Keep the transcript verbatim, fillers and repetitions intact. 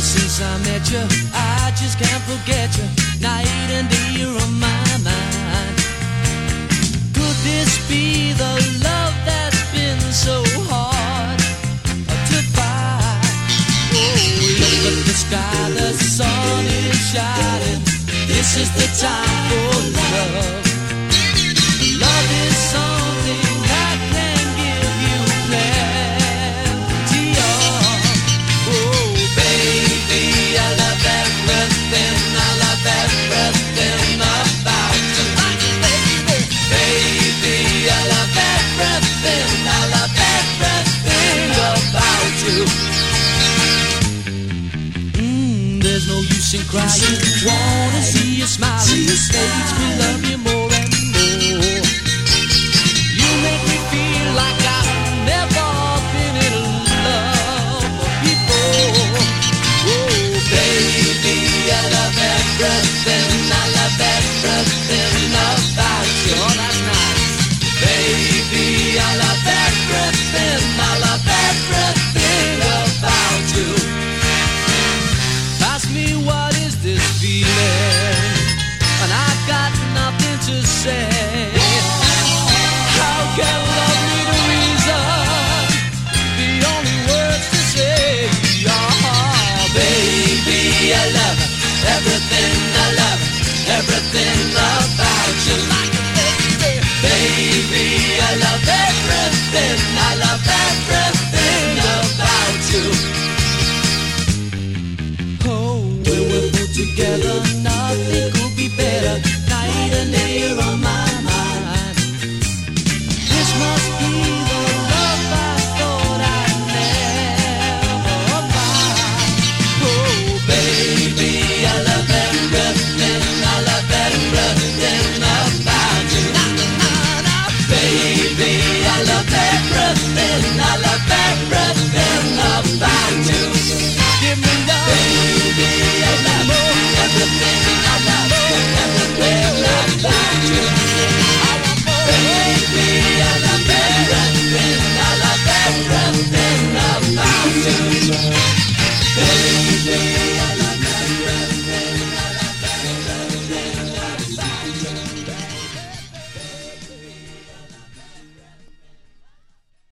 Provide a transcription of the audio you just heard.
since I met you, I just can't forget you. Night and day you're on my mind. Could this be the love that's been so hard to find? Oh, look at the sky, the sun is shining. This is the time for love. Love is something I can give you plenty of. Oh, baby, I love everything, I love everything about you. Baby, baby, I love everything, I love everything about you. Mm, there's no use in crying, wanna see you smiling. It makes me love you more and more. You make me feel like I've never been in love before. Oh, baby, I love everything, I love everything about you. Oh, that's nice. Baby, I love everything, I love everything about you. Ask me what is this feeling, and I've got nothing to say. How can love need a reason? The only words to say are, baby, I love everything, I love everything about you. Like a baby, baby, I love everything, I love everything about you. Oh, when we're put together now.